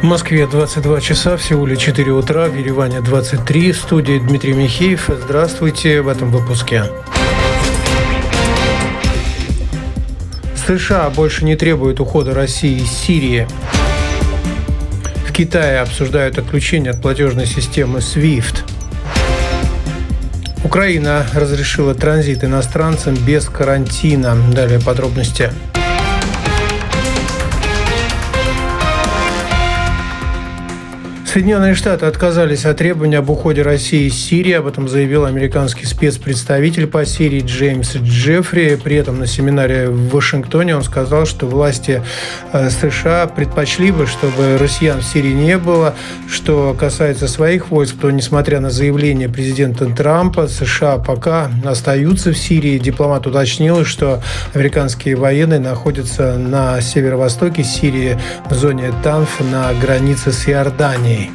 В Москве 22 часа, в Сеуле 4 утра, в Ереване 23. В студии Дмитрий Михеев. Здравствуйте в этом выпуске. США больше не требуют ухода России из Сирии. В Китае обсуждают отключение от платежной системы SWIFT. Украина разрешила транзит иностранцам без карантина. Далее подробности. Соединенные Штаты отказались от требования об уходе России из Сирии. Об этом заявил американский спецпредставитель по Сирии Джеймс Джеффри. При этом на семинаре в Вашингтоне он сказал, что власти США предпочли бы, чтобы россиян в Сирии не было. Что касается своих войск, то, несмотря на заявление президента Трампа, США пока остаются в Сирии. Дипломат уточнил, что американские военные находятся на северо-востоке Сирии, в зоне Танф, на границе с Иорданией.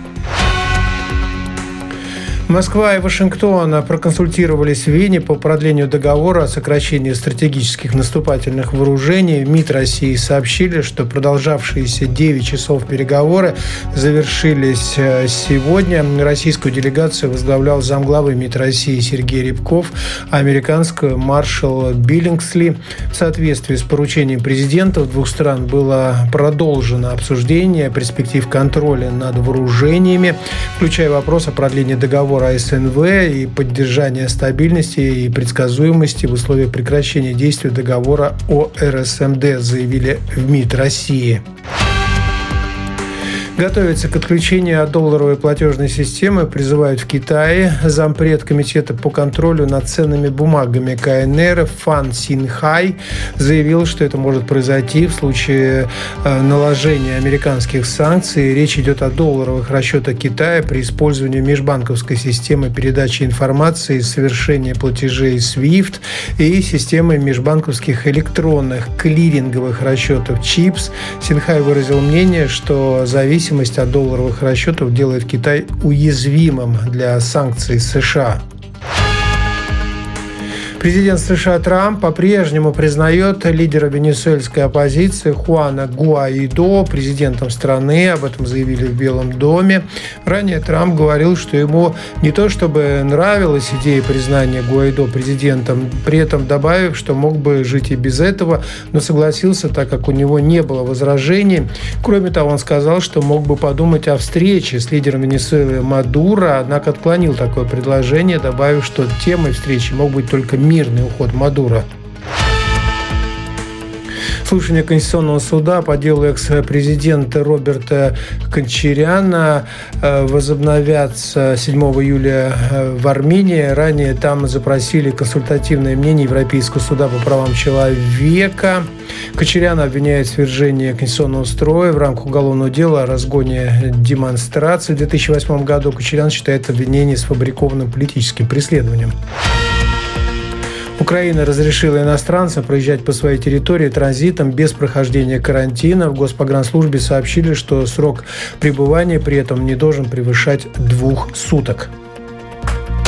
Москва и Вашингтон проконсультировались в Вене по продлению договора о сокращении стратегических наступательных вооружений. В МИД России сообщили, что продолжавшиеся 9 часов переговоры завершились сегодня. Российскую делегацию возглавлял замглавы МИД России Сергей Рябков, а американскую маршал Биллингсли. В соответствии с поручением президентов двух стран было продолжено обсуждение перспектив контроля над вооружениями, включая вопрос о продлении договора о СНВ и поддержания стабильности и предсказуемости в условиях прекращения действия договора о РСМД, заявили в МИД России. Готовится к отключению от долларовой платежной системы, призывают в Китае. Зампред комитета по контролю над ценными бумагами КНР Фан Синхай заявил, что это может произойти в случае наложения американских санкций. Речь идет о долларовых расчетах Китая при использовании межбанковской системы передачи информации и совершения платежей SWIFT и системы межбанковских электронных клиринговых расчетов ЧИПС. Синхай выразил мнение, что зависимость от долларовых расчетов делает Китай уязвимым для санкций США. Президент США Трамп по-прежнему признает лидера венесуэльской оппозиции Хуана Гуаидо президентом страны. Об этом заявили в Белом доме. Ранее Трамп говорил, что ему не то чтобы нравилась идея признания Гуаидо президентом, при этом добавив, что мог бы жить и без этого, но согласился, так как у него не было возражений. Кроме того, он сказал, что мог бы подумать о встрече с лидером Венесуэлы Мадуро, однако отклонил такое предложение, добавив, что темой встречи мог быть только мирный уход Мадуро. Слушания Конституционного суда по делу экс-президента Роберта Кочаряна возобновятся 7 июля в Армении. Ранее там запросили консультативное мнение Европейского суда по правам человека. Кочаряна обвиняет в свержении конституционного строя в рамках уголовного дела о разгоне демонстраций. В 2008 году Кочарян считает обвинение сфабрикованным политическим преследованием. Украина разрешила иностранцам проезжать по своей территории транзитом без прохождения карантина. В Госпогранслужбе сообщили, что срок пребывания при этом не должен превышать 2 суток.